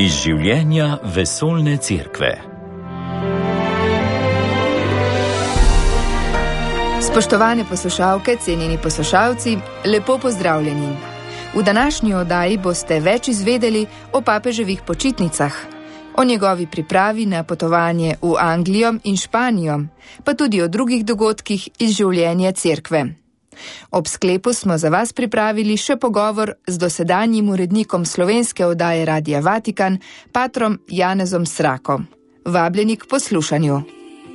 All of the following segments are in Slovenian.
Iz življenja vesoljne cerkve. Spoštovane poslušalke, cenjeni poslušalci, lepo pozdravljeni. V današnji oddaji boste več izvedeli o papeževih počitnicah, o njegovi pripravi na potovanje v Anglijo in Španijo, pa tudi o drugih dogodkih iz življenja cerkve. Ob sklepu smo za vas pripravili še pogovor z dosedanjim urednikom slovenske oddaje Radia Vatikan, patrom Janezom Srako. Vabljeni k poslušanju.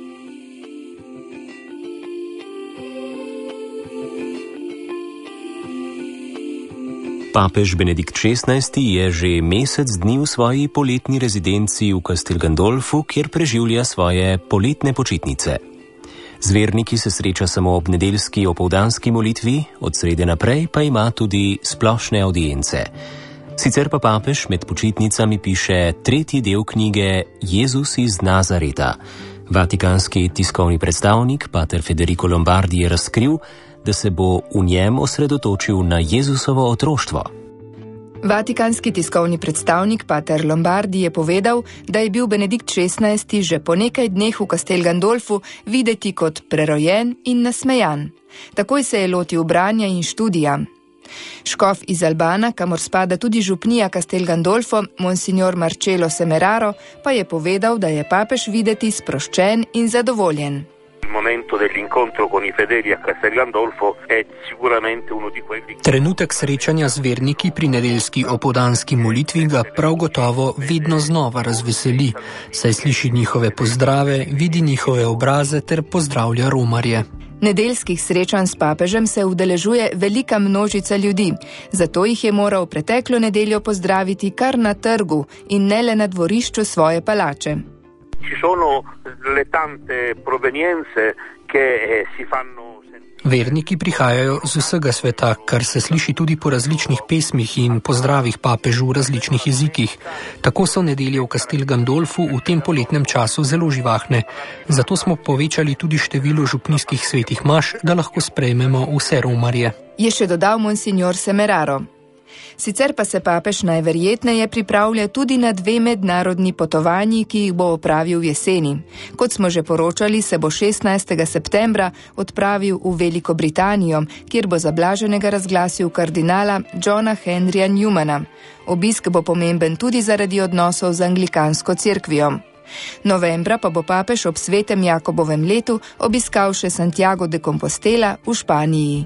Papež Benedikt XVI je že mesec dni v svoji poletni rezidenci v Castel Gandolfu, kjer preživlja svoje poletne počitnice. Z verniki se sreča samo ob nedeljski opoldanski molitvi, od srede naprej pa ima tudi splošne audience. Sicer pa papež med počitnicami piše tretji del knjige Jezus iz Nazareta. Vatikanski tiskovni predstavnik, pater Federico Lombardi, je razkril, da se bo v njem osredotočil na Jezusovo otroštvo. Vatikanski tiskovni predstavnik pater Lombardi je povedal, da je bil Benedikt XVI že po nekaj dneh v Castel Gandolfu videti kot prerojen in nasmejan. Takoj se je lotil branja in študija. Škof iz Albana, kamor spada tudi župnija Castel Gandolfo, monsignor Marcello Semeraro, pa je povedal, da je papež videti sproščen in zadovoljen. Trenutek srečanja z verniki pri nedeljski opoldanski molitvi ga prav gotovo vedno znova razveseli, saj sliši njihove pozdrave, vidi njihove obraze ter pozdravlja romarje. Nedeljskih srečanj s papežem se udeležuje velika množica ljudi, zato jih je moral preteklo nedeljo pozdraviti kar na trgu in ne le na dvorišču svoje palače. Verniki prihajajo z vsega sveta, kar se sliši tudi po različnih pesmih in pozdravih papežu v različnih jezikih. Tako so nedelje v Castel Gandolfu v tem poletnem času zelo živahne. Zato smo povečali tudi število župnijskih svetih maš, da lahko sprejmemo vse romarje. Je še dodal monsignor Semeraro. Sicer pa se papež najverjetneje pripravlja tudi na 2 mednarodni potovanji, ki jih bo opravil jeseni. Kot smo že poročali, se bo 16. septembra odpravil v Veliko Britanijo, kjer bo za blaženega razglasil kardinala Johna Henryja Newmana. Obisk bo pomemben tudi zaradi odnosov z anglikansko cerkvijo. Novembra pa bo papež ob svetem Jakobovem letu obiskal še Santiago de Compostela v Španiji.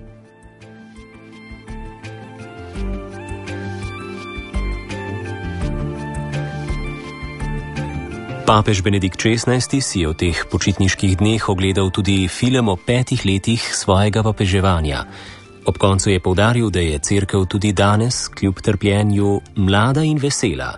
Papež Benedikt XVI si je v teh počitniških dneh ogledal tudi film o 5 letih svojega papeževanja. Ob koncu je poudaril, da je cerkev tudi danes, kljub trpljenju, mlada in vesela.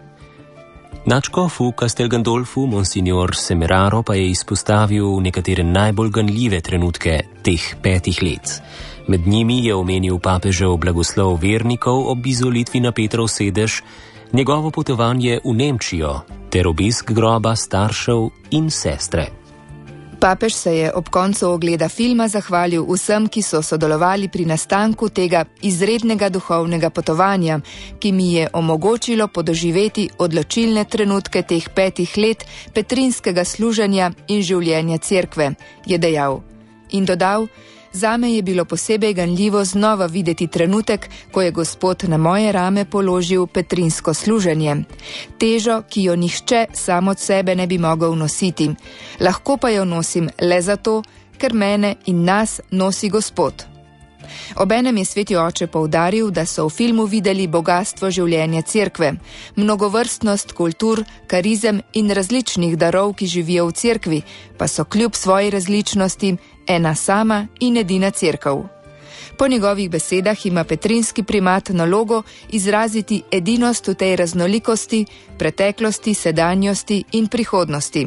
Nadškof v Castel Gandolfu, monsignor Semeraro, pa je izpostavil nekatere najbolj ganljive trenutke teh 5 let. Med njimi je omenil papežev blagoslov vernikov ob izvolitvi na Petrov sedež, njegovo potovanje v Nemčijo ter obisk groba staršev in sestre. Papež se je ob koncu ogleda filma zahvalil vsem, ki so sodelovali pri nastanku tega izrednega duhovnega potovanja, ki mi je omogočilo podoživeti odločilne trenutke teh 5 let petrinskega služenja in življenja cerkve, je dejal. In dodal: Zame je bilo posebej ganljivo znova videti trenutek, ko je Gospod na moje rame položil petrinsko služenje. Težo, ki jo nihče sam od sebe ne bi mogel nositi. Lahko pa jo nosim le zato, ker mene in nas nosi Gospod. Obenem je sveti oče poudaril, da so v filmu videli bogastvo življenja cerkve, mnogovrstnost kultur, karizem in različnih darov, ki živijo v cerkvi, pa so kljub svoji različnosti ena sama in edina cerkev. Po njegovih besedah ima petrinski primat nalogo izraziti edinost v tej raznolikosti, preteklosti, sedanjosti in prihodnosti.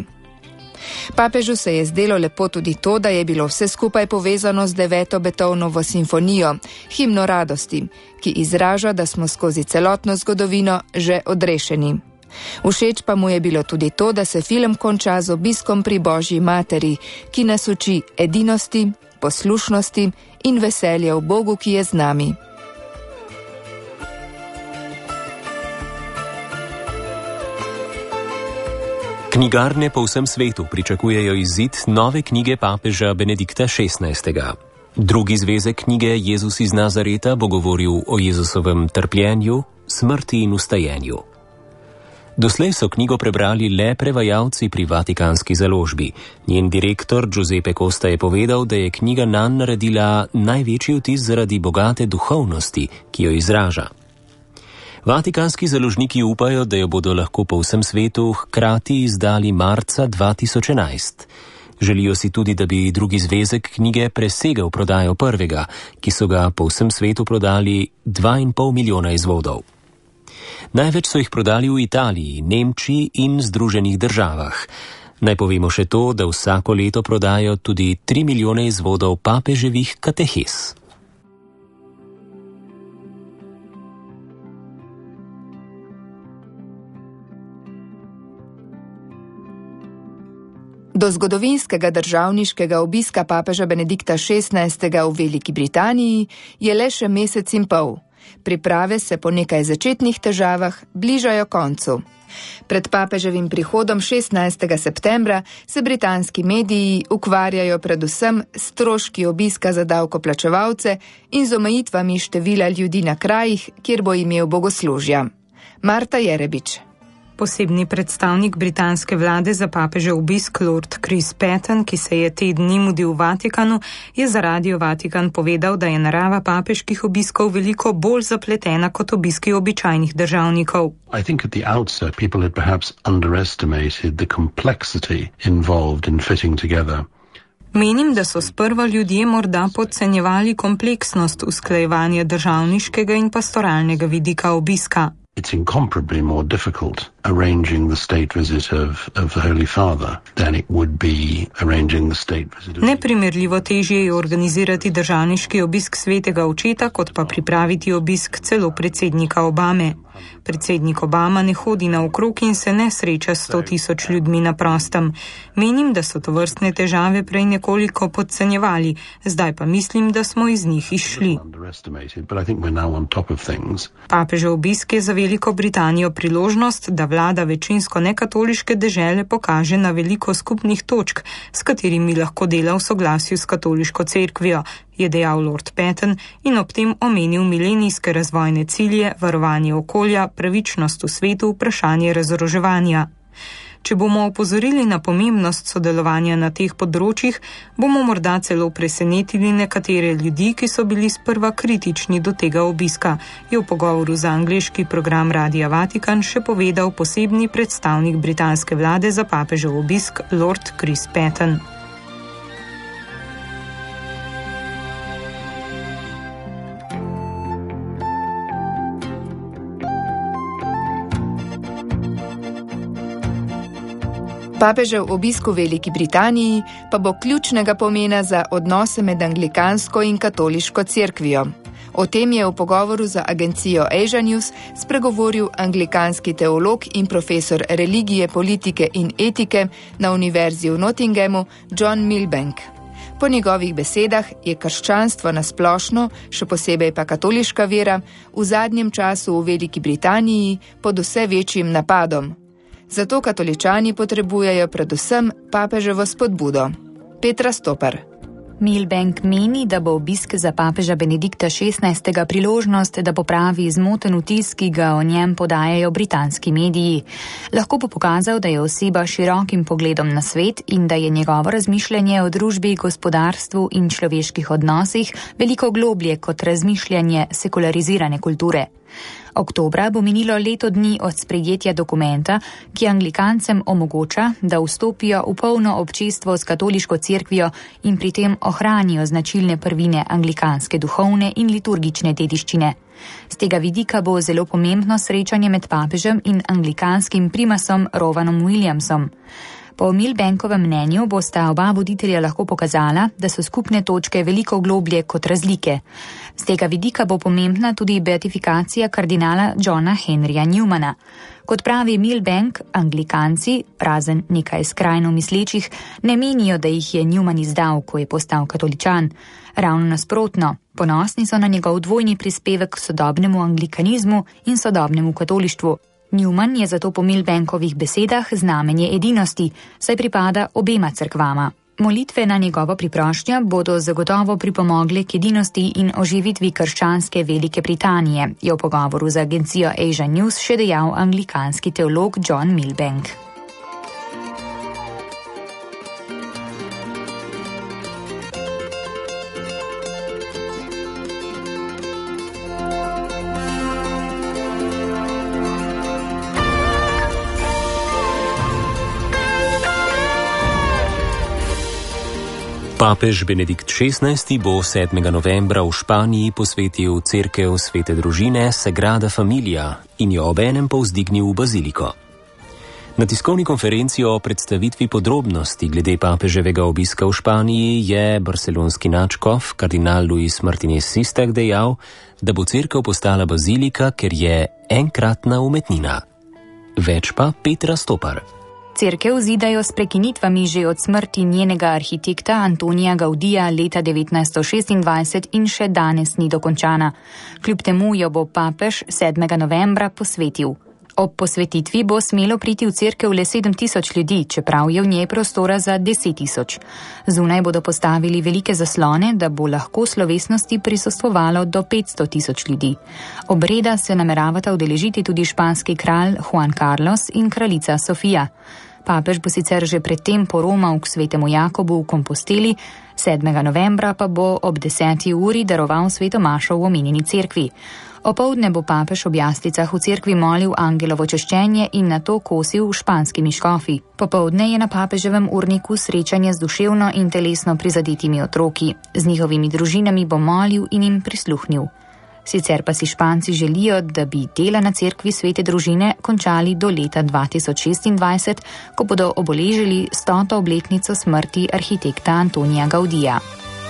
Papežu se je zdelo lepo tudi to, da je bilo vse skupaj povezano z 9. Beethovnovo simfonijo, himno radosti, ki izraža, da smo skozi celotno zgodovino že odrešeni. Všeč pa mu je bilo tudi to, da se film konča z obiskom pri Božji materi, ki nas uči edinosti, poslušnosti in veselja v Bogu, ki je z nami. Knjigarne po vsem svetu pričakujejo izid nove knjige papeža Benedikta XVI. Drugi zvezek knjige Jezus iz Nazareta bo govoril o Jezusovem trpljenju, smrti in vstajenju. Doslej so knjigo prebrali le prevajalci pri Vatikanski založbi. Njen direktor Giuseppe Costa je povedal, da je knjiga nanj naredila največji vtis zaradi bogate duhovnosti, ki jo izraža. Vatikanski založniki upajo, da jo bodo lahko po vsem svetu hkrati izdali marca 2011. Želijo si tudi, da bi drugi zvezek knjige presegel prodajo prvega, ki so ga po vsem svetu prodali 2,5 milijona izvodov. Največ so jih prodali v Italiji, Nemčiji in Združenih državah. Naj povemo še to, da vsako leto prodajo tudi 3 milijone izvodov papeževih katehes. Do zgodovinskega državniškega obiska papeža Benedikta XVI. V Veliki Britaniji je le še mesec in pol. Priprave se po nekaj začetnih težavah bližajo koncu. Pred papeževim prihodom 16. septembra se britanski mediji ukvarjajo predvsem s stroški obiska za davkoplačevalce in z omejitvami števila ljudi na krajih, kjer bo imel bogoslužja. Marta Jerebič. Posebni predstavnik britanske vlade za papežev obisk Lord Chris Patten, ki se je te dni mudil v Vatikanu, je za Radio Vatikan povedal, da je narava papeških obiskov veliko bolj zapletena kot obiski običajnih državnikov. I think at the outset people had perhaps underestimated the complexity involved in fitting together. Menim, da so sprva ljudje morda podcenjevali kompleksnost usklajevanja državniškega in pastoralnega vidika obiska. It's incomparably more difficult arranging the state visit of the Holy Father than it would be arranging the state visit of... Neprimerljivo težje je organizirati državniški obisk svetega očeta, kot pa pripraviti obisk celo predsednika Obame. Predsednik Obama ne hodi naokrog in se ne sreča s 100.000 ljudmi na prostem. Menim, da so tovrstne težave prej nekoliko podcenjevali, zdaj pa mislim, da smo iz njih izšli. Papežev obisk je za Veliko Britanijo priložnost, da vlada večinsko nekatoliške dežele pokaže na veliko skupnih točk, s katerimi lahko dela v soglasju s katoliško cerkvijo, je dejal Lord Patten in ob tem omenil milenijske razvojne cilje, varovanje okolja, pravičnost v svetu, vprašanje razoroževanja. Če bomo opozorili na pomembnost sodelovanja na teh področjih, bomo morda celo presenetili nekatere ljudi, ki so bili sprva kritični do tega obiska, je v pogovoru za angleški program Radia Vatikan še povedal posebni predstavnik britanske vlade za papežev obisk Lord Chris Patten. Papežev obisk v Veliki Britaniji pa bo ključnega pomena za odnose med anglikansko in katoliško cerkvijo. O tem je v pogovoru za agencijo Asia News spregovoril anglikanski teolog in profesor religije, politike in etike na Univerzi v Nottinghamu John Milbank. Po njegovih besedah je krščanstvo nasplošno, še posebej pa katoliška vera, v zadnjem času v Veliki Britaniji pod vse večjim napadom. Zato katoličani potrebujejo predvsem papeževo spodbudo. Petra Stopar. Milbank meni, da bo obisk za papeža Benedikta XVI. Priložnost, da popravi zmoten vtis, ki ga o njem podajajo britanski mediji. Lahko bo pokazal, da je oseba s širokim pogledom na svet in da je njegovo razmišljanje o družbi, gospodarstvu in človeških odnosih veliko globlje kot razmišljanje sekularizirane kulture. Oktobra bo minilo leto dni od sprejetja dokumenta, ki Anglikancem omogoča, da vstopijo v polno občestvo s katoliško cerkvijo in pri tem ohranijo značilne prvine anglikanske duhovne in liturgične dediščine. Z tega vidika bo zelo pomembno srečanje med papežem in anglikanskim primasom Rovanom Williamsom. Po Milbankovem mnenju bosta oba voditelja lahko pokazala, da so skupne točke veliko globlje kot razlike. Z tega vidika bo pomembna tudi beatifikacija kardinala Johna Henryja Newmana. Kot pravi Milbank, Anglikanci, razen nekaj skrajno mislečih, ne menijo, da jih je Newman izdal, ko je postal katoličan. Ravno nasprotno, ponosni so na njegov dvojni prispevek k sodobnemu anglikanizmu in sodobnemu katolištvu. Newman je zato po Milbankovih besedah znamenje edinosti, saj pripada obema cerkvama. Molitve na njegovo priprošnjo bodo zagotovo pripomogle k edinosti in oživitvi krščanske Velike Britanije, je v pogovoru z agencijo Asia News še dejal anglikanski teolog John Milbank. Papež Benedikt XVI bo 7. novembra v Španiji posvetil cerkev Svete družine Sagrada Familia in jo obenem povzdignil v baziliko. Na tiskovni konferenci o predstavitvi podrobnosti glede papeževega obiska v Španiji je barcelonski nadškof kardinal Luis Martinez Sistek dejal, da bo cerkev postala bazilika, ker je enkratna umetnina. Več pa Petra Stopar. Cerkev zidajo s prekinitvami že od smrti njenega arhitekta Antonija Gaudija leta 1926 in še danes ni dokončana. Kljub temu jo bo papež 7. novembra posvetil. Ob posvetitvi bo smelo priti v cerkev le 7.000 ljudi, čeprav je v njej prostora za 10.000. Zunaj bodo postavili velike zaslone, da bo lahko slovesnosti prisostvovalo do 500.000 ljudi. Obreda se nameravata udeležiti tudi španski kralj Juan Carlos in kraljica Sofija. Papež bo sicer že predtem poromal k svetemu Jakobu v Komposteli, 7. novembra pa bo ob 10. uri daroval sveto mašo v omenjeni cerkvi. Opoldne bo papež ob jaslicah v cerkvi molil angelovo češčenje in nato kosil španskimi škofi. Popoldne je na papeževem urniku srečanje z duševno in telesno prizadetimi otroki. Z njihovimi družinami bo molil in jim prisluhnil. Sicer pa si Španci želijo, da bi dela na cerkvi Svete družine končali do leta 2026, ko bodo obeležili 100. obletnico smrti arhitekta Antonija Gaudija.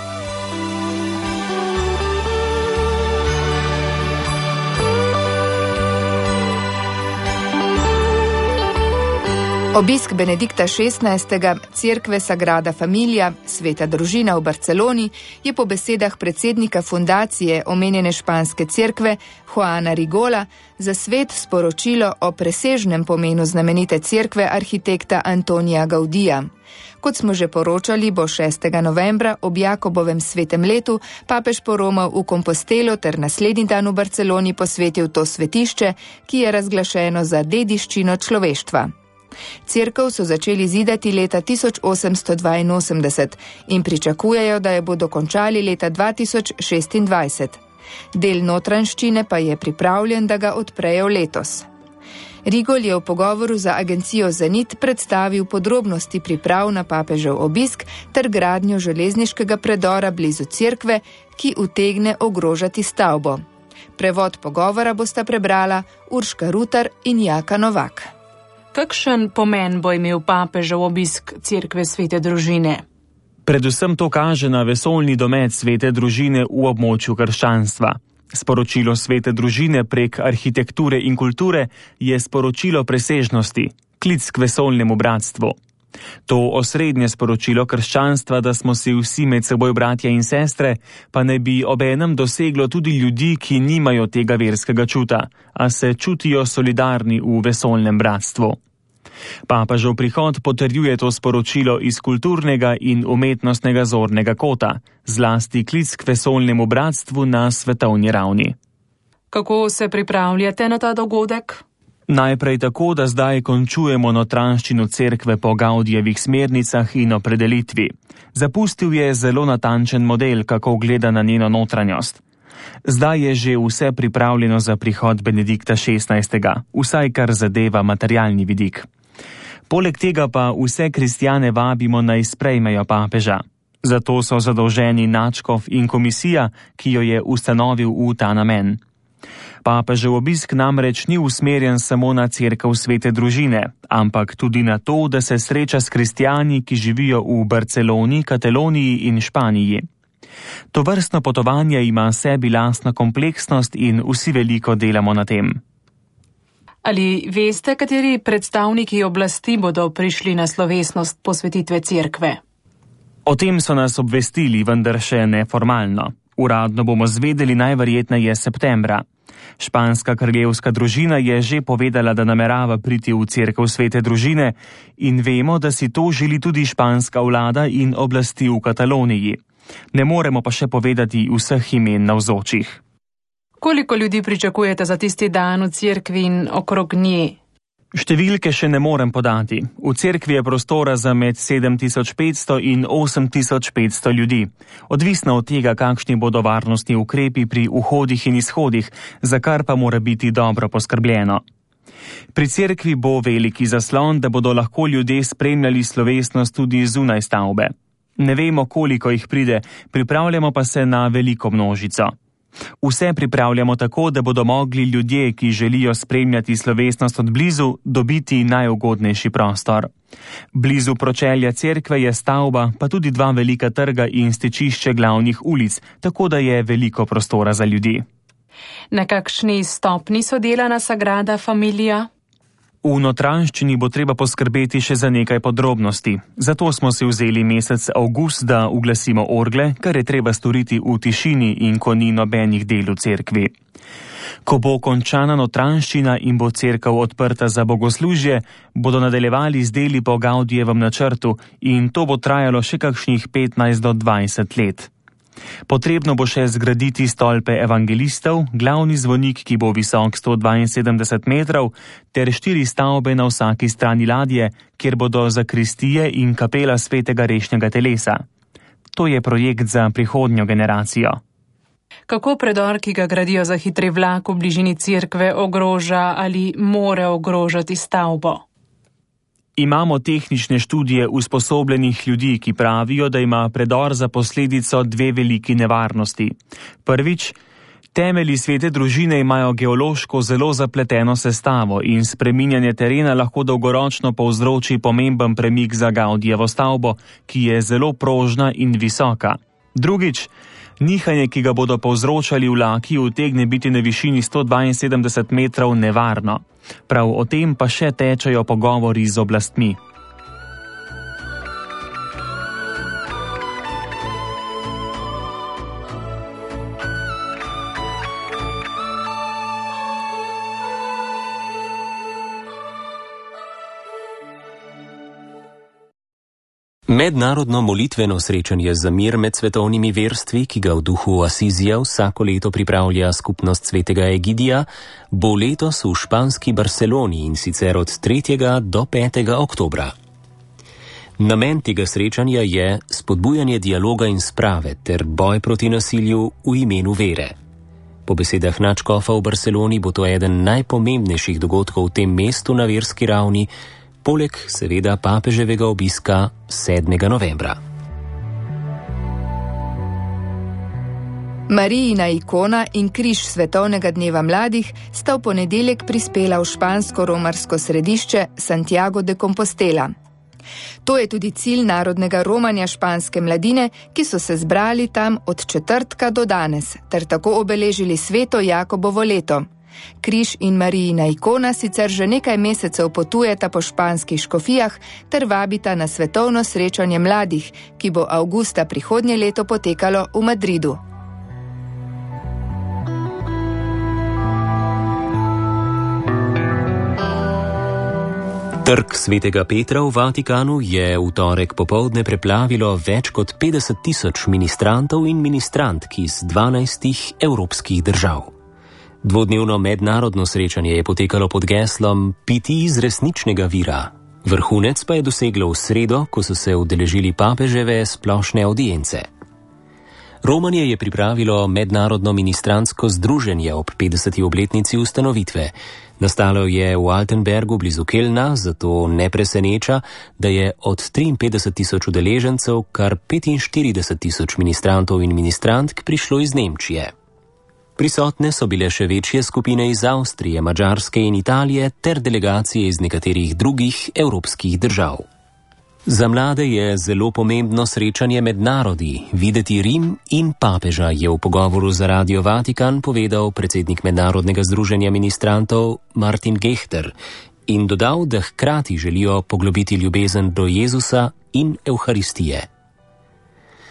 Obisk Benedikta XVI. Cerkve Sagrada Familia, Sveta družina v Barceloni, je po besedah predsednika fundacije omenjene španske cerkve Juana Rigola za svet sporočilo o presežnem pomenu znamenite cerkve arhitekta Antonija Gaudija. Kot smo že poročali, bo 6. novembra ob Jakobovem svetem letu papež poromal v Kompostelo ter naslednji dan v Barceloni posvetil to svetišče, ki je razglašeno za dediščino človeštva. Cerkev so začeli zidati leta 1882 in pričakujejo, da jo bodo končali leta 2026. Del notranjščine pa je pripravljen, da ga odprejo letos. Rigol je v pogovoru za agencijo Zenit predstavil podrobnosti priprav na papežev obisk ter gradnjo železniškega predora blizu cerkve, ki utegne ogrožati stavbo. Prevod pogovora bosta prebrala Urška Rutar in Jaka Novak. Kakšen pomen bo imel papežev obisk cerkve Svete družine? Predvsem to kaže na vesoljni domet Svete družine v območju krščanstva. Sporočilo Svete družine prek arhitekture in kulture je sporočilo presežnosti, klic k vesoljnemu bratstvu. To osrednje sporočilo krščanstva, da smo si vsi med seboj bratje in sestre, pa ne bi obenem doseglo tudi ljudi, ki nimajo tega verskega čuta, a se čutijo solidarni v vesoljnem bratstvu. Papežev prihod potrjuje to sporočilo iz kulturnega in umetnostnega zornega kota, zlasti klic k vesoljnemu bratstvu na svetovni ravni. Kako se pripravljate na ta dogodek? Najprej tako, da zdaj končujemo notranjščino cerkve po Gaudijevih smernicah in opredelitvi. Zapustil je zelo natančen model, kako gleda na njeno notranjost. Zdaj je že vse pripravljeno za prihod Benedikta XVI., vsaj kar zadeva materialni vidik. Poleg tega pa vse kristjane vabimo naj sprejmejo papeža. Zato so zadolženi nadškof in komisija, ki jo je ustanovil v ta namen. Papežev obisk namreč ni usmerjen samo na cerkev Svete družine, ampak tudi na to, da se sreča s kristjani, ki živijo v Barceloni, Kataloniji in Španiji. Tovrstno potovanje ima sebi lastno kompleksnost in vsi veliko delamo na tem. Ali veste, kateri predstavniki oblasti bodo prišli na slovesnost posvetitve cerkve? O tem so nas obvestili, vendar še neformalno. Uradno bomo zvedeli najverjetneje septembra. Španska kraljevska družina je že povedala, da namerava priti v cerkev Svete družine in vemo, da si to želi tudi španska vlada in oblasti v Kataloniji. Ne moremo pa še povedati vseh imen navzočih. Koliko ljudi pričakujete za tisti dan v cerkvi in okrog nje? Številke še ne morem podati. V cerkvi je prostora za med 7500 in 8500 ljudi. Odvisno od tega, kakšni bodo varnostni ukrepi pri vhodih in izhodih, za kar pa mora biti dobro poskrbljeno. Pri cerkvi bo veliki zaslon, da bodo lahko ljudje spremljali slovesnost tudi zunaj stavbe. Ne vemo, koliko jih pride, pripravljamo pa se na veliko množico. Vse pripravljamo tako, da bodo mogli ljudje, ki želijo spremljati slovesnost od blizu, dobiti najugodnejši prostor. Blizu pročelja cerkve je stavba, pa tudi 2 velika trga in stičišče glavnih ulic, tako da je veliko prostora za ljudi. Na kakšni stopni so delana Sagrada Familia? V notranjščini bo treba poskrbeti še za nekaj podrobnosti. Zato smo si vzeli mesec avgust, da uglasimo orgle, kar je treba storiti v tišini in ko ni nobenih del v cerkvi. Ko bo končana notranjščina in bo cerkev odprta za bogoslužje, bodo nadaljevali z deli po Gaudijevem načrtu in to bo trajalo še kakšnih 15 do 20 let. Potrebno bo še zgraditi stolpe evangelistov, glavni zvonik, ki bo visok 172 metrov, ter 4 stavbe na vsaki strani ladje, kjer bodo zakristije in kapela svetega rešnjega telesa. To je projekt za prihodnjo generacijo. Kako predor, ki ga gradijo za hitri vlak v bližini cerkve, ogroža ali more ogrožati stavbo? Imamo tehnične študije usposobljenih ljudi, ki pravijo, da ima predor za posledico 2 veliki nevarnosti. Prvič, temelji Svete družine imajo geološko zelo zapleteno sestavo in spreminjanje terena lahko dolgoročno povzroči pomemben premik za Gaudijevo stavbo, ki je zelo prožna in visoka. Drugič, nihanje, ki ga bodo povzročali vlaki, utegne biti na višini 172 metrov nevarno. Prav o tem pa še tečejo pogovori z oblastmi. Mednarodno molitveno srečanje za mir med svetovnimi verstvi, ki ga v duhu Asizija vsako leto pripravlja skupnost svetega Egidija, bo letos v španski Barceloni in sicer od 3. do 5. oktobra. Namen tega srečanja je spodbujanje dialoga in sprave ter boj proti nasilju v imenu vere. Po besedah nadškofa v Barceloni bo to eden najpomembnejših dogodkov v tem mestu na verski ravni, poleg seveda papeževega obiska 7. novembra. Marijina ikona in križ Svetovnega dneva mladih sta v ponedeljek prispela v špansko-romarsko središče Santiago de Compostela. To je tudi cilj narodnega romanja španske mladine, ki so se zbrali tam od četrtka do danes, ter tako obeležili sveto Jakobovo leto. Križ in Marijina ikona sicer že nekaj mesecev potujeta po španskih škofijah ter vabita na svetovno srečanje mladih, ki bo avgusta prihodnje leto potekalo v Madridu. Trg svetega Petra v Vatikanu je v torek popoldne preplavilo več kot 50 000 ministrantov in ministrantk iz 12 evropskih držav. Dvodnevno mednarodno srečanje je potekalo pod geslom Piti iz resničnega vira. Vrhunec pa je doseglo v sredo, ko so se udeležili papeževe splošne audience. Romanje je pripravilo mednarodno ministrantsko združenje ob 50. obletnici ustanovitve. Nastalo je v Altenbergu blizu Kelna, zato ne preseneča, da je od 53 000 udeležencev kar 45 000 ministrantov in ministrantk prišlo iz Nemčije. Prisotne so bile še večje skupine iz Avstrije, Madžarske in Italije ter delegacije iz nekaterih drugih evropskih držav. Za mlade je zelo pomembno srečanje med narodi, videti Rim in papeža, je v pogovoru za Radio Vatikan povedal predsednik Mednarodnega združenja ministrantov Martin Gechter in dodal, da hkrati želijo poglobiti ljubezen do Jezusa in Evharistije.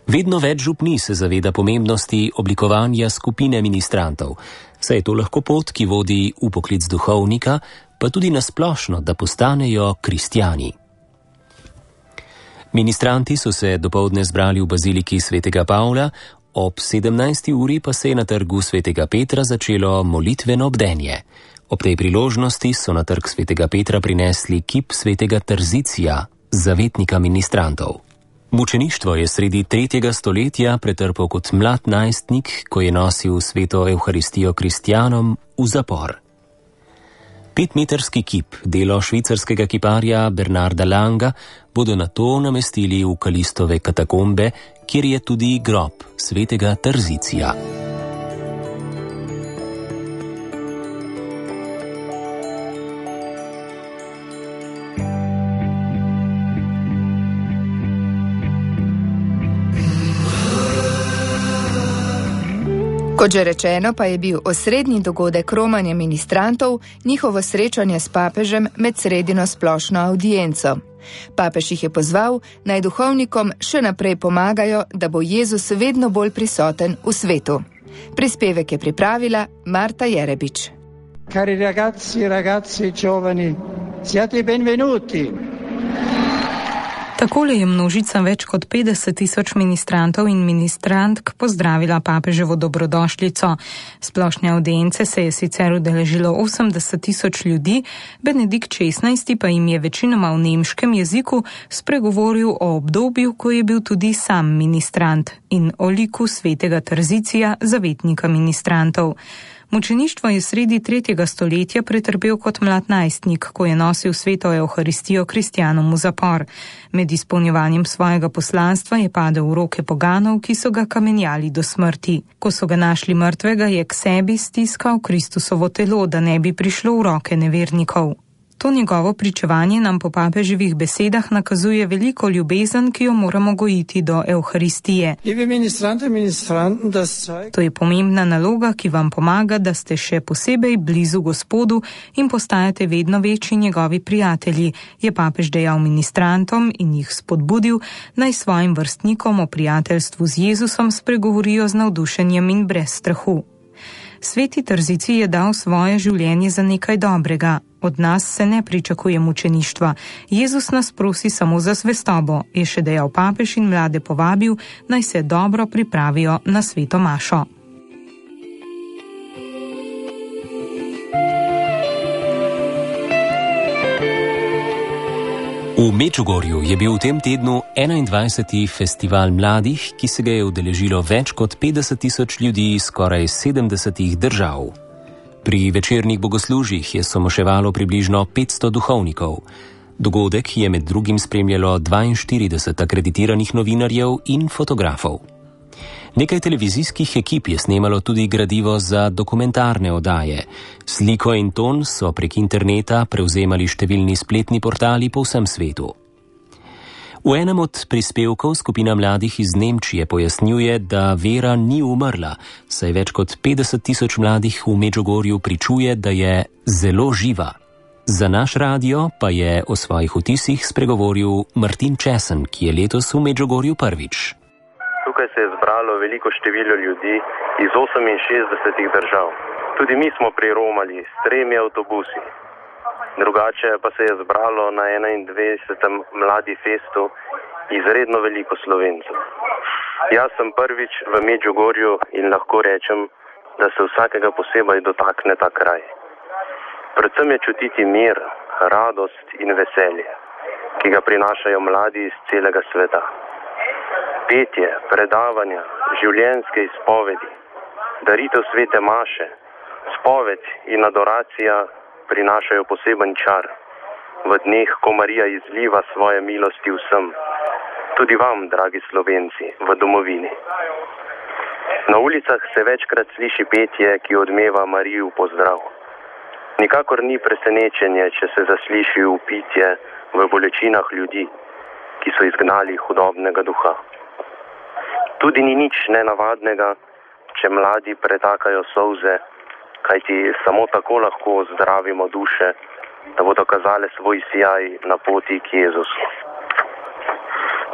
Vedno več župni se zaveda pomembnosti oblikovanja skupine ministrantov, saj je to lahko pot, ki vodi v poklic duhovnika, pa tudi nasplošno, da postanejo kristjani. Ministranti so se dopoldne zbrali v baziliki svetega Pavla, ob 17. uri pa se je na trgu svetega Petra začelo molitveno bdenje. Ob tej priložnosti so na trg svetega Petra prinesli kip svetega Trzicija, zavetnika ministrantov. Mučeništvo je sredi 3. stoletja pretrpel kot mlad najstnik, ko je nosil sveto Evharistijo kristjanom v zapor. 5-metrski kip, delo švicarskega kiparja Bernarda Langa, bodo nato namestili v Kalistove katakombe, kjer je tudi grob svetega Trzicija. Kot že rečeno, pa je bil osrednji dogodek romanja ministrantov njihovo srečanje s papežem med sredino splošno audienco. Papež jih je pozval, naj duhovnikom še naprej pomagajo, da bo Jezus vedno bolj prisoten v svetu. Prispevek je pripravila Marta Jerebič. Cari ragazzi, giovani, siate benvenuti. Takole je množica več kot 50.000 ministrantov in ministrantk pozdravila papeževo dobrodošlico. Splošne audience se je sicer udeležilo 80.000 ljudi, Benedikt XVI pa jim je večinoma v nemškem jeziku spregovoril o obdobju, ko je bil tudi sam ministrant in o liku svetega Trzicija, zavetnika ministrantov. Mučeništvo je sredi 3. stoletja pretrpel kot mlad najstnik, ko je nosil sveto Evharistijo kristjanom v zapor. Med izpolnjevanjem svojega poslanstva je padel v roke poganov, ki so ga kamenjali do smrti. Ko so ga našli mrtvega, je k sebi stiskal Kristusovo telo, da ne bi prišlo v roke nevernikov. To njegovo pričevanje nam po papeževih besedah nakazuje veliko ljubezen, ki jo moramo gojiti do Evharistije. To je pomembna naloga, ki vam pomaga, da ste še posebej blizu Gospodu in postajate vedno večji njegovi prijatelji, je papež dejal ministrantom in jih spodbudil, naj svojim vrstnikom o prijateljstvu z Jezusom spregovorijo z navdušenjem in brez strahu. Sveti Trzici je dal svoje življenje za nekaj dobrega. Od nas se ne pričakuje mučeništva. Jezus nas prosi samo za zvestobo, je še dejal papež in mlade povabil, naj se dobro pripravijo na sveto mašo. V Medžugorju je bil v tem tednu 21. festival mladih, ki se ga je udeležilo več kot 50.000 ljudi iz skoraj 70 držav. Pri večernih bogoslužjih je somoševalo približno 500 duhovnikov. Dogodek je med drugim spremljalo 42 akreditiranih novinarjev in fotografov. Nekaj televizijskih ekip je snemalo tudi gradivo za dokumentarne oddaje. Sliko in ton so prek interneta prevzemali številni spletni portali po vsem svetu. V enem od prispevkov skupina mladih iz Nemčije pojasnjuje, da vera ni umrla, saj več kot 50.000 mladih v Medžugorju pričuje, da je zelo živa. Za naš radio pa je o svojih vtisih spregovoril Martin Česen, ki je letos v Medžugorju prvič. Tukaj se je zbralo veliko število ljudi iz 68 držav. Tudi mi smo priromali s 3 avtobusi. Drugače pa se je zbralo na 21. mladi festu izredno veliko Slovencev. Jaz sem prvič v Medžugorju in lahko rečem, da se vsakega posebej dotakne ta kraj. Predvsem je čutiti mir, radost in veselje, ki ga prinašajo mladi iz celega sveta. Petje, predavanja, življenjske izpovedi, daritev svete maše, spoved in adoracija prinašajo poseben čar v dneh, ko Marija izliva svoje milosti vsem, tudi vam, dragi Slovenci, v domovini. Na ulicah se večkrat sliši petje, ki odmeva Mariju pozdrav. Nikakor ni presenečenje, če se zasliši vpitje v bolečinah ljudi, ki so izgnali hudobnega duha. Tudi ni nič nenavadnega, če mladi pretakajo solze, kajti samo tako lahko zdravimo duše, da bodo kazale svoj sijaj na poti k Jezusu.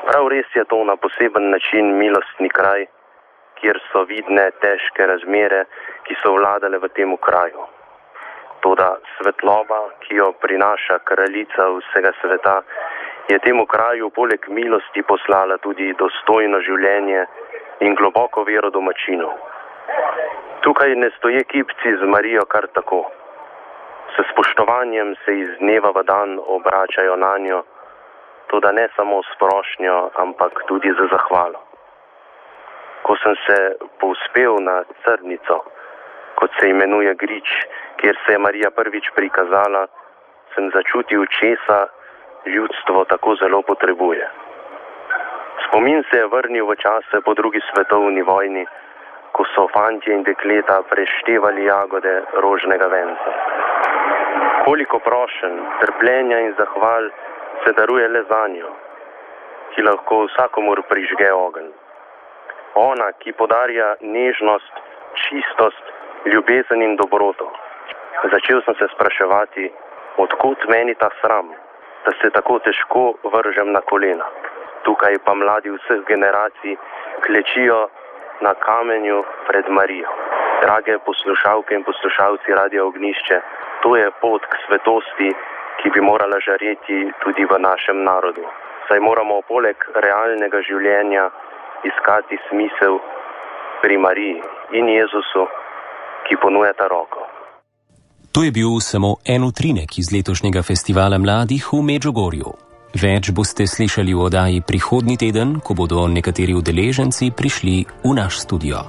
Prav res je to na poseben način milostni kraj, kjer so vidne težke razmere, ki so vladale v tem kraju. Toda svetloba, ki jo prinaša kraljica vsega sveta, je temu kraju poleg milosti poslala tudi dostojno življenje in globoko vero domačinov. Tukaj ne stoje kipci z Marijo kar tako. S spoštovanjem se iz dneva v dan obračajo na njo, toda ne samo s prošnjo, ampak tudi z zahvalo. Ko sem se povzpel na Crnico, kot se imenuje grič, kjer se je Marija prvič prikazala, sem začutil, česa ljudstvo tako zelo potrebuje. Spomin se je vrnil v čase po drugi svetovni vojni, ko so fantje in dekleta preštevali jagode rožnega venca. Koliko prošenj, trpljenja in zahval se daruje le za njo, ki lahko vsakomur prižge ogenj. Ona, ki podarja nežnost, čistost, ljubezen in dobroto. Začel sem se spraševati, odkot meni ta sram, da se tako težko vržem na kolena. Tukaj pa mladi vseh generacij klečijo na kamenju pred Marijo. Drage poslušalke in poslušalci Radia Ognjišče, to je pot k svetosti, ki bi morala žareti tudi v našem narodu. Saj moramo poleg realnega življenja iskati smisel pri Mariji in Jezusu, ki ponujata roko. To je bil samo en utrinek iz letošnjega festivala mladih v Medžugorju. Več boste slišali v oddaji prihodnji teden, ko bodo nekateri udeleženci prišli v naš studio.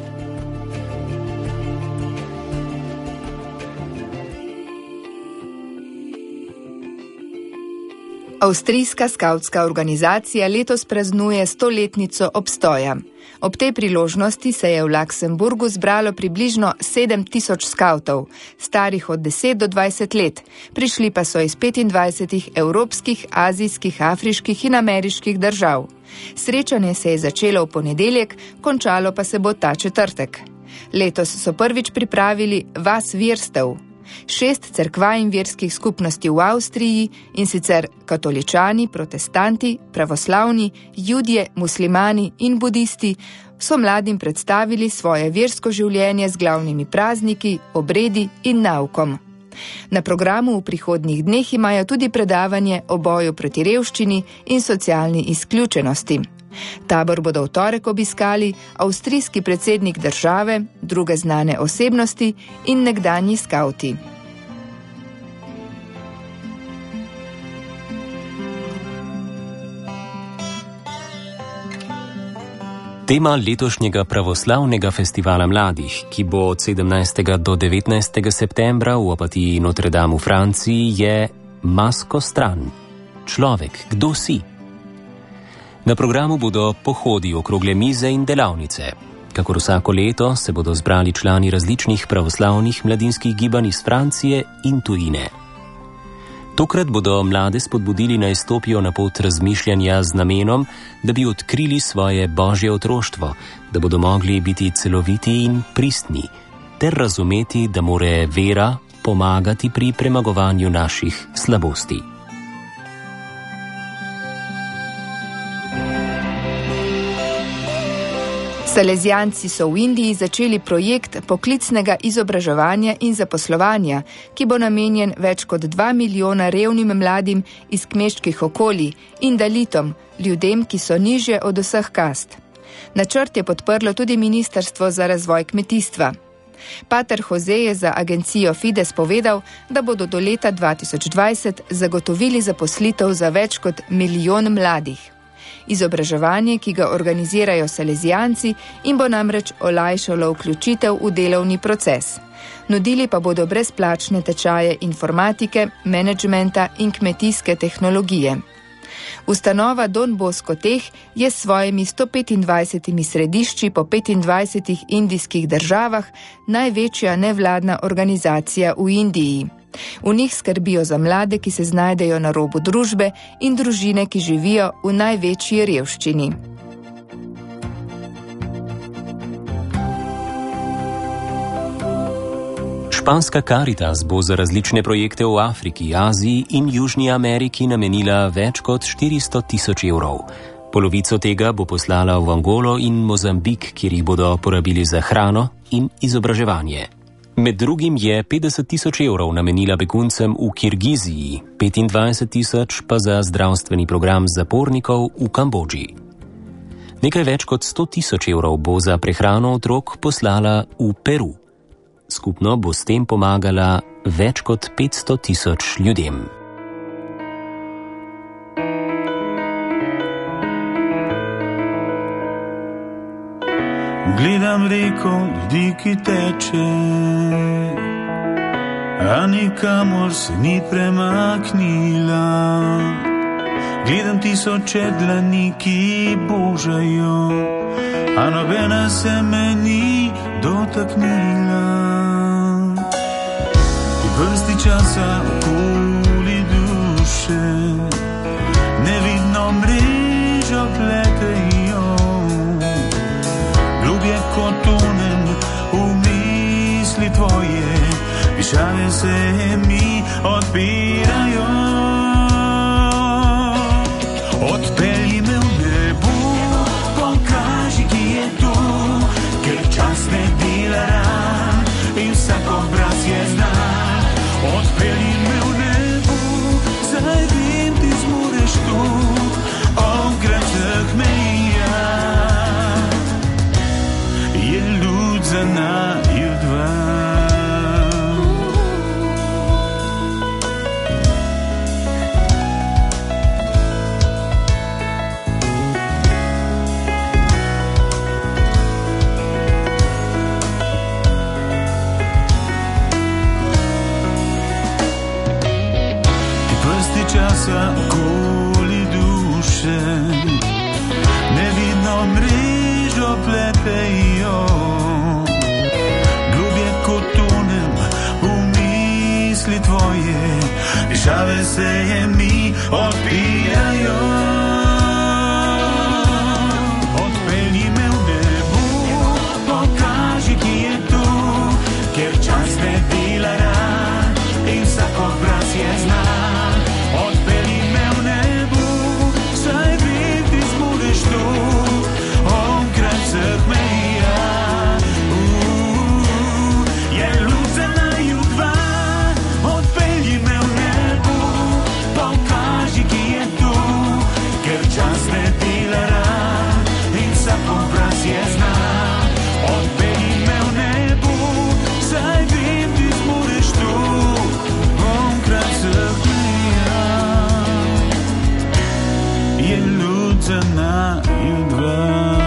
Avstrijska skavtska organizacija letos praznuje 100-letnico obstoja. Ob tej priložnosti se je v Luksemburgu zbralo približno 7.000 skavtov, starih od 10 do 20 let. Prišli pa so iz 25 evropskih, azijskih, afriških in ameriških držav. Srečanje se je začelo v ponedeljek, končalo pa se bo ta četrtek. Letos so prvič pripravili Vas Virstev, 6 cerkva in verskih skupnosti v Avstriji, in sicer katoličani, protestanti, pravoslavni, judje, muslimani in budisti, so mladim predstavili svoje versko življenje z glavnimi prazniki, obredi in naukom. Na programu v prihodnjih dneh imajo tudi predavanje o boju proti revščini in socialni izključenosti. Tabor bodo v torek obiskali avstrijski predsednik države, druge znane osebnosti in nekdanji skavti. Tema letošnjega pravoslavnega festivala mladih, ki bo od 17. do 19. septembra v Opatiji Notre Dame v Franciji, je Masko stran. Človek, kdo si? Na programu bodo pohodi, okrogle mize in delavnice. Kakor vsako leto se bodo zbrali člani različnih pravoslavnih mladinskih gibanj iz Francije in tujine. Tokrat bodo mlade spodbudili naj stopijo na pot razmišljanja z namenom, da bi odkrili svoje božje otroštvo, da bodo mogli biti celoviti in pristni, ter razumeti, da more vera pomagati pri premagovanju naših slabosti. Salezijanci so v Indiji začeli projekt poklicnega izobraževanja in zaposlovanja, ki bo namenjen več kot 2 milijona revnim mladim iz kmečkih okolij in dalitom, ljudem, ki so nižje od vseh kast. Načrt je podprlo tudi Ministrstvo za razvoj kmetijstva. Pater Jose je za agencijo Fides povedal, da bodo do leta 2020 zagotovili zaposlitev za več kot 1 milijon mladih. Izobraževanje, ki ga organizirajo salezijanci, in bo namreč olajšalo vključitev v delovni proces. Nudili pa bodo brezplačne tečaje informatike, menedžmenta in kmetijske tehnologije. Ustanova Don Bosco Teh je s svojimi 125 središči po 25 indijskih državah največja nevladna organizacija v Indiji. V njih skrbijo za mlade, ki se znajdejo na robu družbe, in družine, ki živijo v največji revščini. Španska Caritas bo za različne projekte v Afriki, Aziji in Južni Ameriki namenila več kot 400 000 evrov. Polovico tega bo poslala v Angolo in Mozambik, kjer jih bodo porabili za hrano in izobraževanje. Med drugim je 50 000 evrov namenila beguncem v Kirgiziji, 25 000 pa za zdravstveni program zapornikov v Kambodži. Nekaj več kot 100 000 evrov bo za prehrano otrok poslala v Peru. Skupno bo s tem pomagala več kot 500 000 ljudem. Gledam reko ljudi, ki teče, a nikamor se ni premaknila. Gledam tisoče dlani, ki božajo, a nobena se me ni dotaknila. V vrsti časa okoli duše nevidno mrežo pletejo. Globje kot tonem v misli tvoje, višave se mi odpirajo. Odpelji me v nebo, pokaži, ki je tu, ker čas ne dela ran in vsak obraz je znan. Odpelji me v nebo, zdaj vem, ti zmoreš tu, onkraj vseh meja. Je luč za naju dva. Časa okoli duše nevidno mrežo pletejo. Globje kot tonem v misli tvoje, višave se mi odpirajo. Odpelji me v nebo, pokaži, ki je tu, ker čas ne dela ran in vsak obraz je znan. Odpelji me v nebo, saj vem, ti zmoreš tu, onkraj vseh meja. Je luč za naju dva. Odpelji me v nebo, pokaži, ki je tu, ker čas ne dela ran in vsak obraz je znan. Odpelji me v nebo, saj vem, ti zmoreš tu, onkraj vseh meja. Je luč za naju dva.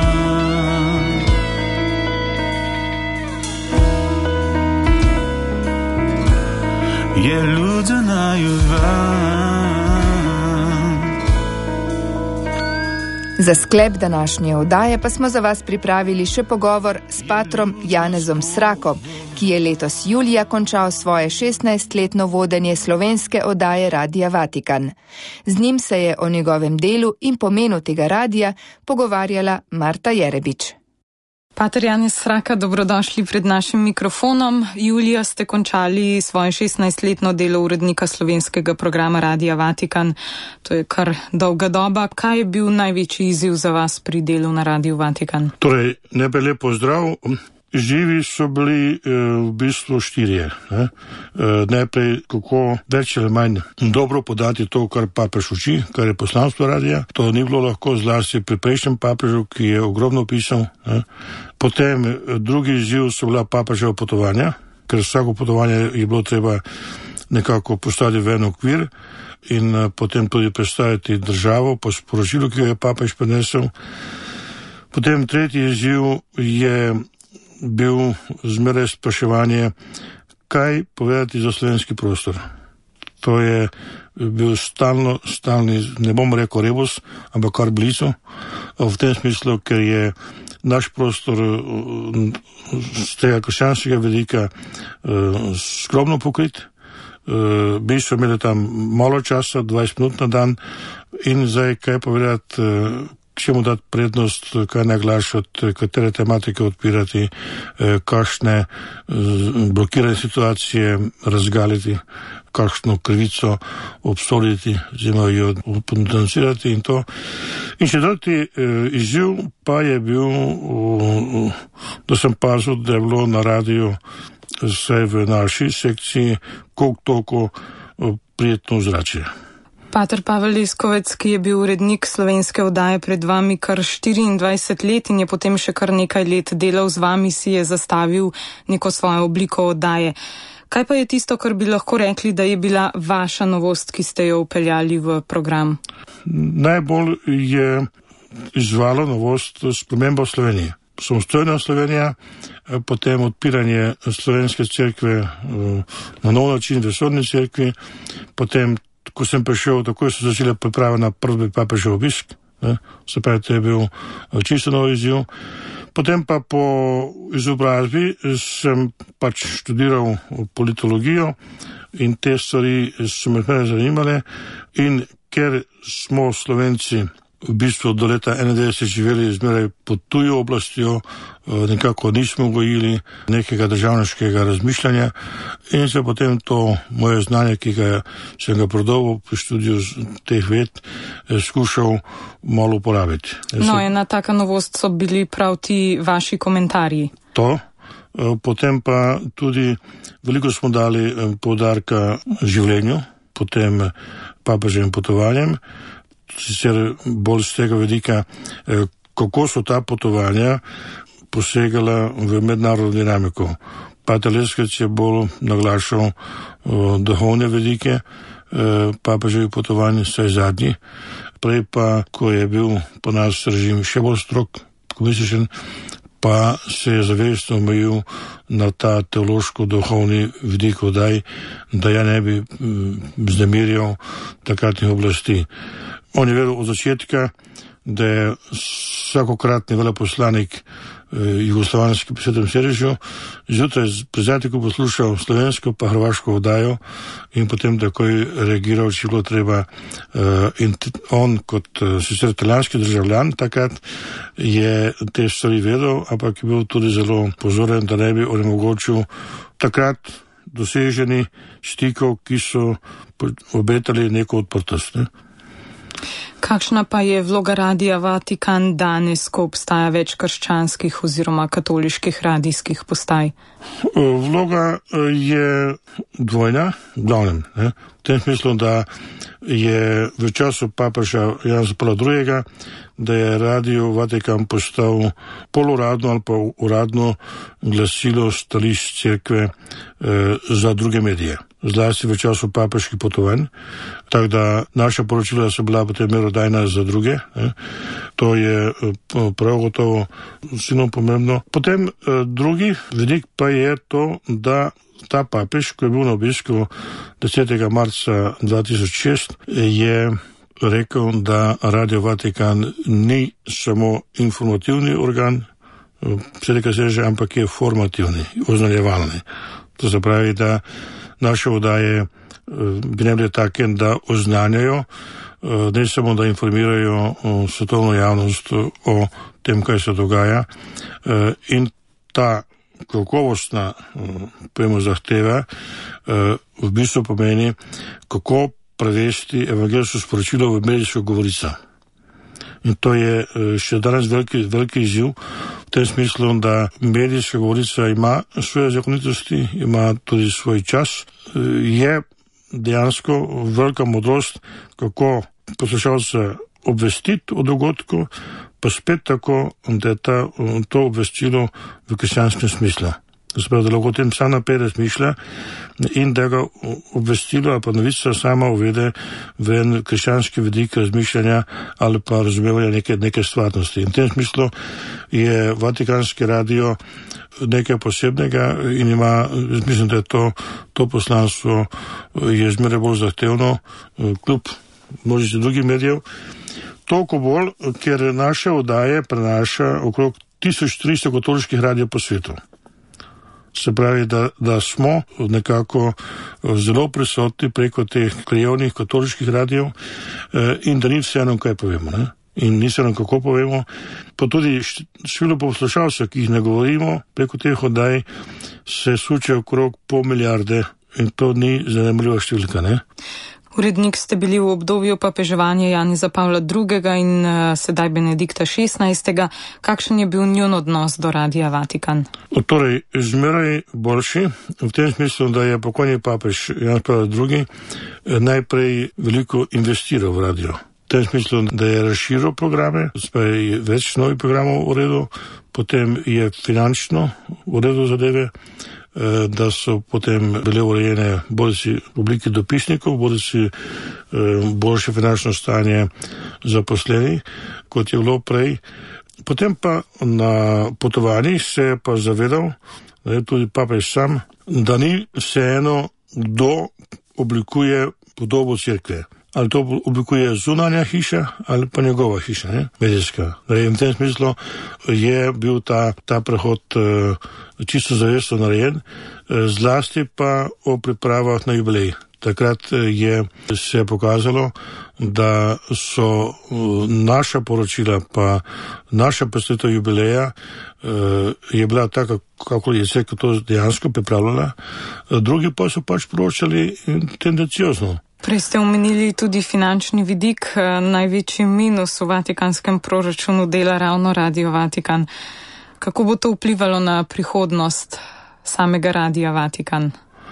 Je luč za naju dva. Za sklep današnje oddaje pa smo za vas pripravili še pogovor s patrom Janezom Srakom, ki je letos julija končal svoje 16-letno vodenje slovenske oddaje Radia Vatikan. Z njim se je o njegovem delu in pomenu tega radija pogovarjala Marta Jerebič. Pater Janez Sraka, dobrodošli pred našim mikrofonom. Julija ste končali svoje 16-letno delo urednika slovenskega programa Radia Vatikan. To je kar dolga doba. Kaj je bil največji izziv za vas pri delu na Radiu Vatikan? Torej, najprej lep pozdrav. Živi so bili v bistvu štirje. Najprej, kako več ali manj dobro podati to, kar papež uči, kar je poslanstvo radija. To ni bilo lahko, zlasti pri prejšnjem papežu, ki je ogromno pisal. Potem drugi izziv so bila papeževa potovanja, ker vsako potovanje je bilo treba nekako postaviti v en okvir in potem tudi predstaviti državo po sporočilu, ki jo je papež prinesel. Potem tretji izziv je bil zmeraj spraševanje, kaj povedati za slovenski prostor. To je bil stalni, ne bom rekel rebus, ampak kar blizu, v tem smislu, ker je naš prostor z tega krščanskega vidika skromno pokrit. Bi so imeli tam malo časa, 20 minut na dan in zdaj kaj povedati, čemu dati prednost, kaj naglašati, katere tematike odpirati, kakšne blokirane situacije razgaliti, kakšno krivico obsoditi, oziroma jo potencirati in to. In četrti izziv pa je bil, da sem pazil, da je bilo na radiju vsaj v naši sekciji koliko toliko prijetno ozračje. Pater Pavel Leskovec, ki je bil urednik slovenske oddaje pred vami kar 24 let in je potem še kar nekaj let delal z vami, si je zastavil neko svojo obliko oddaje. Kaj pa je tisto, kar bi lahko rekli, da je bila vaša novost, ki ste jo upeljali v program? Najbolj je izvalo novost sprememba v Sloveniji. Samostojna Slovenija, potem odpiranje slovenske cerkve na nov način v sodni cerkvi, potem, ko sem prišel, takoj so začele priprave na prvi papežev obisk, se pravi, to je bil čisto nov izziv. Potem pa po izobrazbi sem pač študiral politologijo in te stvari so me zanimale in ker smo Slovenci v bistvu do leta 1991 živeli zmeraj pod tujo oblastjo, nekako nismo gojili nekega državniškega razmišljanja in se potem to moje znanje, ki sem ga pridobil pri študiju teh ved, skušal malo uporabiti. No, ena taka novost so bili prav ti vaši komentarji. To, potem pa tudi veliko smo dali poudarka življenju, potem papeževim potovanjem, sicer bolj z tega vidika, kako so ta potovanja posegala v mednarodno dinamiko. Pater Leskovec je bolj naglašal duhovne vidike papeževih potovanj, vsaj zadnji. Prej pa, ko je bil po nas režim še bolj strog, komunističen, pa se je zavestno omejil na ta teološko-duhovni vidik oddaj, da ja ne bi vznemirjal takratnih oblasti. On je vedel od začetka, da je vsakokratni veleposlanik jugoslovanski pri Svetem sedežu zjutraj pri zajtrku poslušal slovensko pa hrvaško oddajo in potem takoj reagiral, če bilo treba. In on kot sicer italijanski državljan takrat je te stvari vedel, ampak je bil tudi zelo pozoren, da ne bi onemogočil takrat doseženi stikov, ki so obetali neko odprtost. Ne? Kakšna pa je vloga Radia Vatikan danes, ko obstaja več krščanskih oziroma katoliških radijskih postaj? Vloga je dvojna, v glavnem. Ne? V tem smislu, da je v času papeža Janeza Pavla II., da je Radio Vatikan postal poluradno ali pa uradno glasilo stališč cerkve za druge medije, zlasti v času papeških potovanj, tako da naša poročila so bila potem merodajna za druge. To je prav gotovo silno pomembno. Potem drugi vidik pa je to, da ta papež, ko je bil na obisku 10. marca 2006, je rekel, da Radio Vatikan ni samo informativni organ Svetega sedeža, ampak je formativni, oznanjevalni. To se pravi, da naše oddaje bi ne bile take, da oznanjajo, ne samo da informirajo svetovno javnost o tem, kaj se dogaja. In ta kakovostna zahteva v bistvu pomeni, kako prevesti evangeljsko sporočilo v medijsko govorico. In to je še danes veliki izziv v tem smislu, da medijska govorica ima svoje zakonitosti, ima tudi svoj čas. Je dejansko velika modrost, kako poslušalce obvestiti o dogodku, pa spet tako, da je to obvestilo v kristjanskem smislu. Sprav, da lahko o tem sam naprej razmišlja in da ga obvestilo ali pa novica sama uvede v en krščanski vidik razmišljanja ali pa razumevanja neke stvarnosti. In v tem smislu je Vatikanski radio nekaj posebnega in ima, mislim, da je to poslanstvo je zmeraj bolj zahtevno, kljub množici drugih medijev. Toliko bolj, ker naše oddaje prenaša okrog 1300 katoliških radijev po svetu. Se pravi, da smo nekako zelo prisotni preko teh krajevnih katoliških radijev in da ni vseeno, kaj povemo. Ne? In ni vseeno, kako povemo. Pa tudi število poslušalcev, ki jih ne govorimo preko teh oddaj, se suče okrog 500 milijarde in to ni zanemljiva številka, ne? Urednik ste bili v obdobju papeževanja Janeza Pavla II. In sedaj Benedikta XVI. Kakšen je bil njun odnos do Radia Vatikan? Torej, zmeraj boljši, v tem smislu, da je pokojni papež Janez Pavel II. Najprej veliko investiral v radio. V tem smislu, da je razširil programe, je več novih programov uredil, potem je finančno uredil zadeve, da so potem bile urejene bodisi v obliki dopisnikov, bodisi boljše finančno stanje zaposlenih, kot je bilo prej. Potem pa na potovanjih se je pa zavedal, da je tudi papež sam, da ni vseeno, kdo oblikuje podobo cerkve. Ali to oblikuje zunanja hiša, ali pa njegova hiša, ne? Medijska. In v tem smislu je bil ta prehod čisto zavestno narejen, zlasti pa o pripravah na jubilej. Takrat se je pokazalo, da so naša poročila pa naša predstavitev jubileja je bila taka, kako je se to dejansko pripravljala, drugi pa so pač poročali tendenciozno. Prej ste omenili tudi finančni vidik, največji minus v vatikanskem proračunu dela ravno Radio Vatikan. Kako bo to vplivalo na prihodnost samega Radia Vatikan?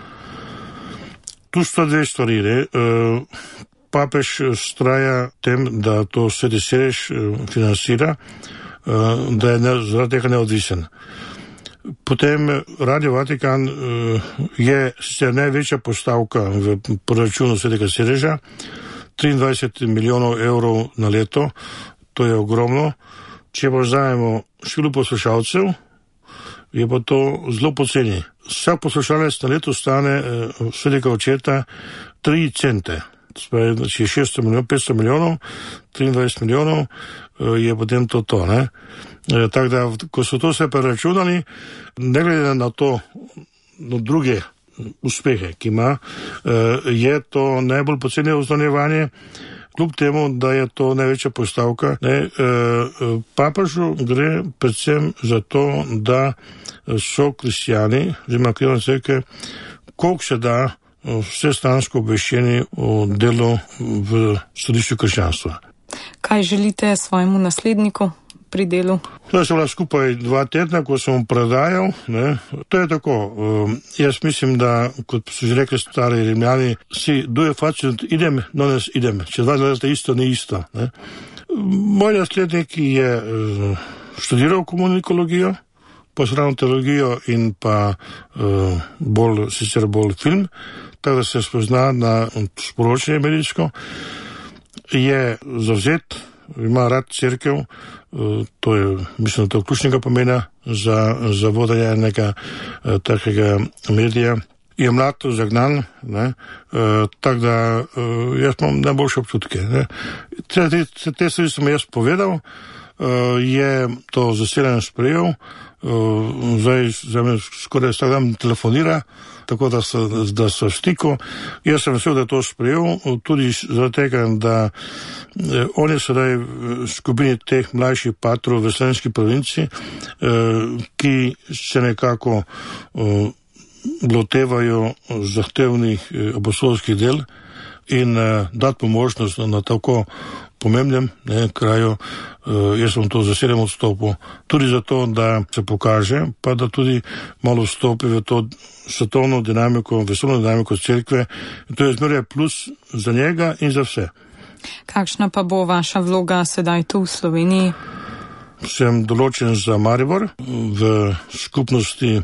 Tu sta dve stvari. Papež vztraja tem, da to Sveti sedež financira, da je zaradi tega neodvisen. Potem Radio Vatikan je sicer največja postavka v proračunu Svetega sedeža, 23 milijonov evrov na leto, to je ogromno. Če pa vzamemo število poslušalcev, je pa to zelo poceni. Vsak poslušalec na leto stane Svetega očeta 3 cente. Če je 500 milijonov, 23 milijonov, je potem to, ne? Tako da, ko so to vse preračunali, ne glede na to, na druge uspehe, ki ima, je to najbolj poceni oznanjevanje, kljub temu, da je to največja postavka. Papežu gre predvsem za to, da so kristjani, oziroma kristjane cerkve, koliko se da vsestransko obveščeni o delu v središču krščanstva. Kaj želite svojemu nasledniku pri delu? To je bila skupaj 2 tedna, ko sem predajal. Ne. To je tako. Jaz mislim, da, kot so že rekli stari Rimljani, si duje faciunt idem, nones idem. Če 2 leta isto, ni isto. Ne. Moj naslednik je študiral komunikologijo, posebno teologijo in pa sicer bolj film, tako da se spozna na sporočanje medijsko. Je zavzet, ima rad cerkev, to je, mislim, da to ključnega pomena za vodenje enega takega medija. Je mlad, zagnan, tako da jaz imam najboljše občutke. Ne. Te stvari sem jaz povedal, je to zaseljen sprejel, zdaj skoraj vsak dan telefonira, tako da so v stiku. Jaz sem vesel, da je to sprejel, tudi zaradi tega, da on je sedaj v skupini teh mlajših patrov v slovenski provinci, ki se nekako lotevajo zahtevnih apostolskih del in dati možnost na tako pomembnem kraju. Jaz sem to zaseljen odstopil tudi zato, da se pokaže, pa da tudi malo vstopi v to svetovno dinamiko, vesolno dinamiko cerkve. To je zmeraj plus za njega in za vse. Kakšna pa bo vaša vloga sedaj tu v Sloveniji? Sem določen za Maribor v skupnosti,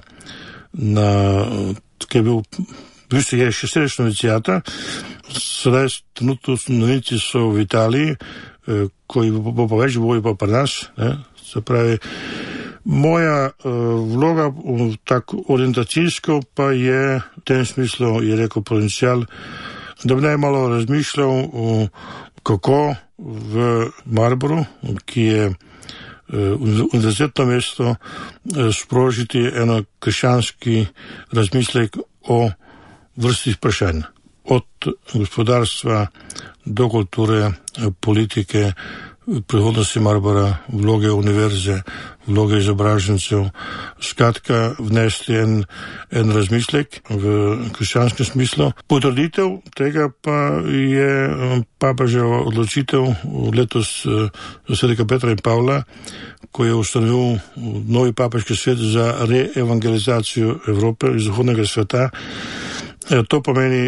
ki je bil je še sedež novicijata. Sedaj trenutno novici so v Italiji, ko bo pa več, bo pa pri nas. Se pravi, moja vloga tako orientacijsko pa je v tem smislu, je rekel provincial, da bi naj malo razmišljal, kako v Mariboru, ki je univerzitetno mesto, sprožiti eno krščanski razmislek o vrsti vprašanj. Od gospodarstva do kulture, politike, prihodnosti Maribora, vloge univerze, vloge izobražencev. Skratka, vnesti en razmislek v krščanskem smislu. Potrditev tega pa je papeževa odločitev letos svetega Petra in Pavla, ko je ustanovil novi papežki svet za reevangelizacijo Evrope iz zahodnega sveta. To pomeni,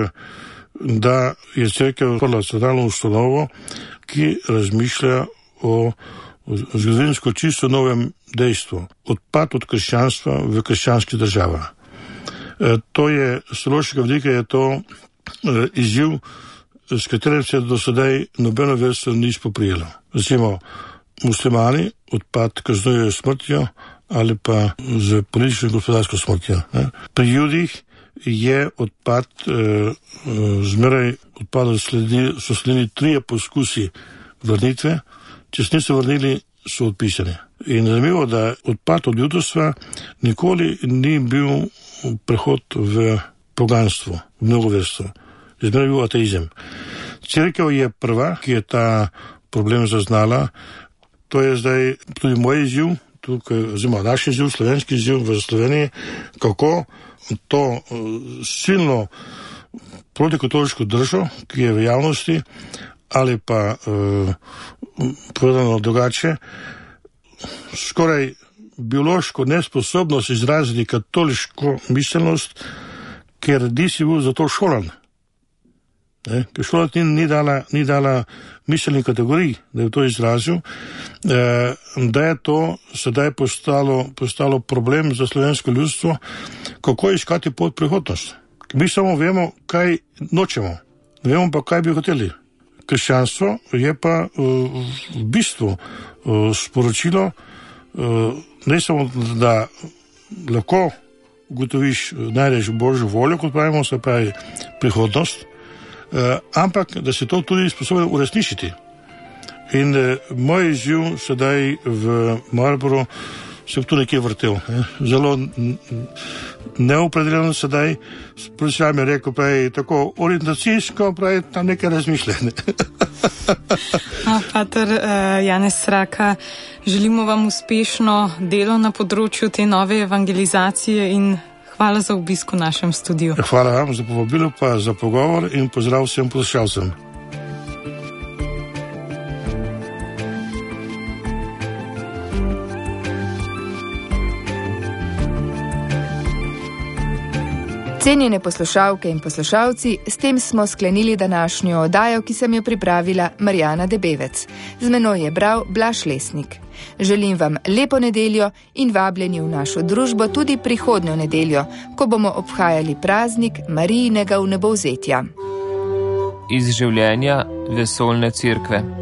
da je cerkev odprla centralno ustanovo, ki razmišlja o zgodovinsko čisto novem dejstvu. Odpad od krščanstva v krščanskih državah. To je, s teološkega vidika je to izziv, s katerim se do sedaj nobeno verstvo ni spoprijelo. Recimo, muslimani odpad kaznujejo smrtjo ali pa z politično in gospodarsko smrtjo. Pri Judih je odpad, zmeraj odpadu so sledili 3 poskusi vrnitve, če se niso vrnili, so odpisani. In zanimivo, da odpad od judovstva nikoli ni bil prehod v poganstvo, v mnogoverstvo. Zmeraj bil ateizem. Cerkev je prva, ki je ta problem zaznala. To je zdaj tudi moj izziv, oziroma naš izziv, slovenski izziv v Sloveniji, kako to silno protikatoliško držo, ki je v javnosti, ali pa povedano drugače, skoraj biološko nesposobnost izraziti katoliško miselnost, ker nisi bil za to šolan. Ker šola ni dala miselni kategoriji, da je to izrazil, da je to sedaj postalo problem za slovensko ljudstvo, kako iskati pot prihodnost. Mi samo vemo, kaj nočemo, ne vemo pa, kaj bi hoteli. Krščanstvo je pa v bistvu sporočilo, ne samo, da lahko ugotoviš, najdeš božjo voljo, kot pravimo, se pravi prihodnost, ampak da se to tudi sposoben uresničiti. In moj izziv sedaj v Mariboru se tu nekje vrtel. Zelo neopredeljeno sedaj, sprašujem je rekel, pravi tako orientacijsko, pravi tam nekaj razmišljanje. Pater Janez Sraka, želimo vam uspešno delo na področju te nove evangelizacije in hvala za obisk v našem studiu. Hvala vam za povabilo, pa za pogovor in pozdrav vsem poslušalcem. Cenjene poslušalke in poslušalci, s tem smo sklenili današnjo oddajo, ki sem jo pripravila Marjana Debevec. Z menoj je bral Blaž Lesnik. Želim vam lepo nedeljo in vabljeni v našo družbo tudi prihodnjo nedeljo, ko bomo obhajali praznik Marijinega vnebovzetja. Iz življenja vesoljne cerkve.